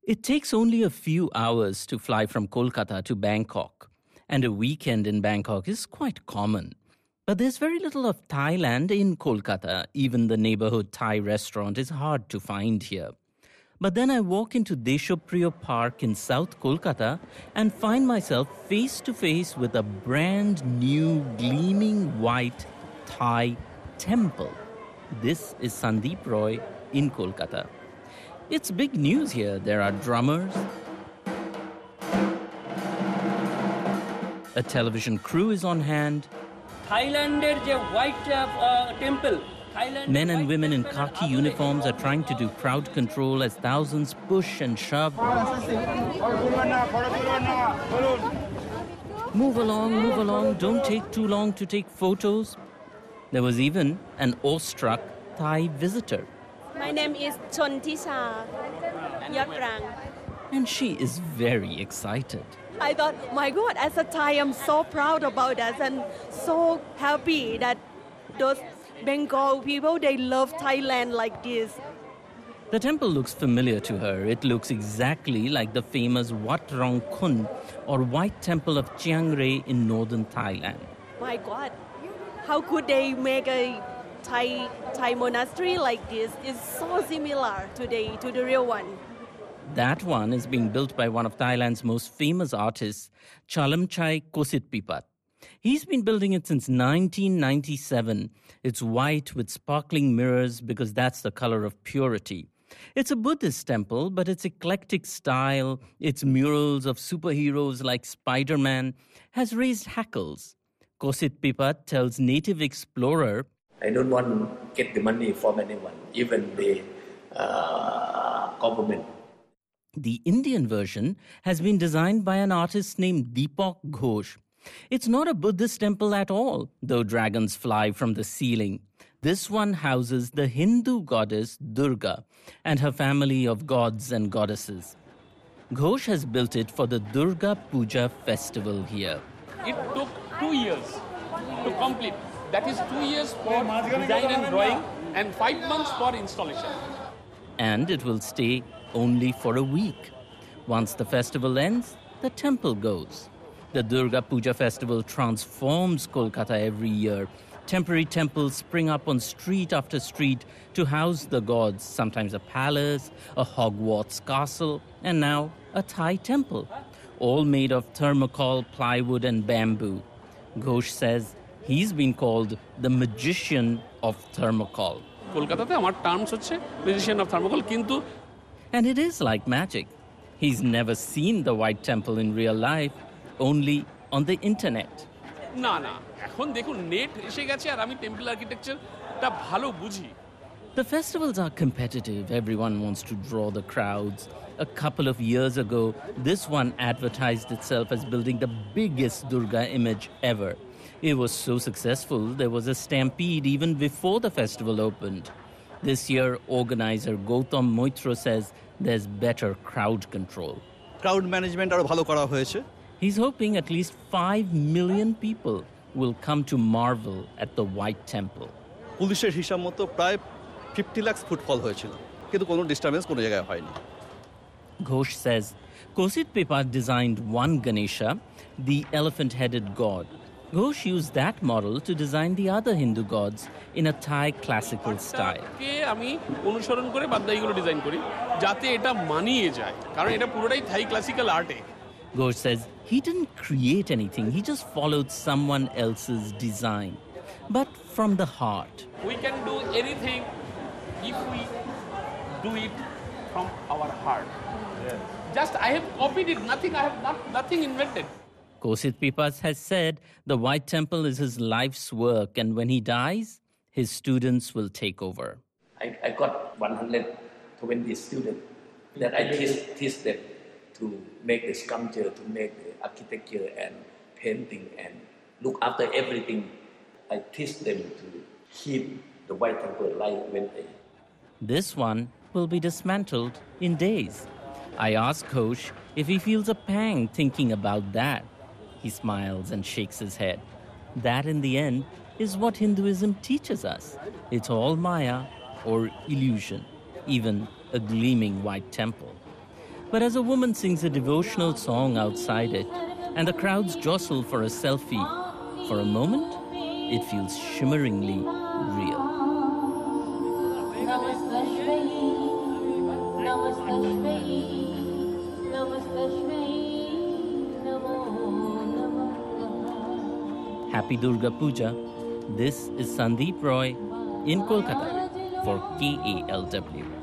It takes only a few hours to fly from Kolkata to Bangkok, and a weekend in Bangkok is quite common. But there's very little of Thailand in Kolkata. Even the neighborhood Thai restaurant is hard to find here. But then I walk into Deshopriyo Park in South Kolkata and find myself face to face with a brand new gleaming white Thai temple. This is Sandeep Roy in Kolkata. It's big news here. There are drummers, a television crew is on hand, men and women in khaki uniforms are trying to do crowd control as thousands push and shove. Move along, don't take too long to take photos. There was even an awestruck Thai visitor. My name is Chontisha Yatrang. And she is very excited. I thought, my God, as a Thai, I'm so proud about us and so happy that those Bengal people, they love Thailand like this. The temple looks familiar to her. It looks exactly like the famous Wat Rong Khun, or White Temple of Chiang Rai in northern Thailand. My God, how could they make a Thai monastery like this? It's so similar to the real one. That one is being built by one of Thailand's most famous artists, Chalamchai Kositpipat. He's been building it since 1997. It's white with sparkling mirrors because that's the color of purity. It's a Buddhist temple, but its eclectic style, its murals of superheroes like Spider-Man, has raised hackles. Kositpipat tells native explorer, I don't want to get the money from anyone, even the government. The Indian version has been designed by an artist named Deepak Ghosh. It's not a Buddhist temple at all, though dragons fly from the ceiling. This one houses the Hindu goddess Durga and her family of gods and goddesses. Ghosh has built it for the Durga Puja festival here. It took 2 years to complete. That is 2 years for design and drawing and 5 months for installation. And it will stay only for a week. Once the festival ends, the temple goes. The Durga Puja festival transforms Kolkata every year. Temporary temples spring up on street after street to house the gods, sometimes a palace, a Hogwarts castle, and now a Thai temple, all made of thermocol, plywood, and bamboo. Ghosh says he's been called the magician of thermocol. কলকাতাতে আমার terms হচ্ছে magician of thermocol কিন্তু And it is like magic. He's never seen the White Temple in real life, only on the internet. না এখন দেখুন net এসে গেছে আর আমি টেম্পল আর্কিটেকচারটা ভালো বুঝি The festivals are competitive. Everyone wants to draw the crowds. A couple of years ago, this one advertised itself as building the biggest Durga image ever. It was so successful, there was a stampede even before the festival opened. This year, organizer Gautam Moitra says there's better crowd control. Crowd management আরো ভালো করা হয়েছে. He's hoping at least 5 million people will come to marvel at the White Temple. পুলিশের হিসাব মতো প্রায় 50 lakh footfall হয়েছিল, কিন্তু কোনো ডিস্টারবেন্স কোনো জায়গায় হয়নি. Ghosh says Kositpipat designed one Ganesha, the elephant-headed god. Ghosh used that model to design the other Hindu gods in a Thai classical style. আমি অনুসরণ করে বাদ্দাইগুলো ডিজাইন করি যাতে এটা মানিয়ে যায় কারণ এটা পুরোটাই থাই ক্লাসিক্যাল আর্টে. Ghosh says he didn't create anything, he just followed someone else's design, but from the heart. We can do anything if we do it from our heart. Just I have copied it, I have nothing invented. Kositpipat has said the White Temple is his life's work, and when he dies, his students will take over. I got 120 students that I teach them to make the sculpture, to make the architecture and painting and look after everything. I teach them to keep the White Temple alive when I... This one will be dismantled in days. I ask Ghosh if he feels a pang thinking about that. He smiles and shakes his head. That, in the end, is what Hinduism teaches us. It's all Maya or illusion, even a gleaming white temple. But as a woman sings a devotional song outside it, and the crowds jostle for a selfie, for a moment, it feels shimmeringly real. Happy Durga Puja. This is Sandeep Roy in Kolkata for KALW.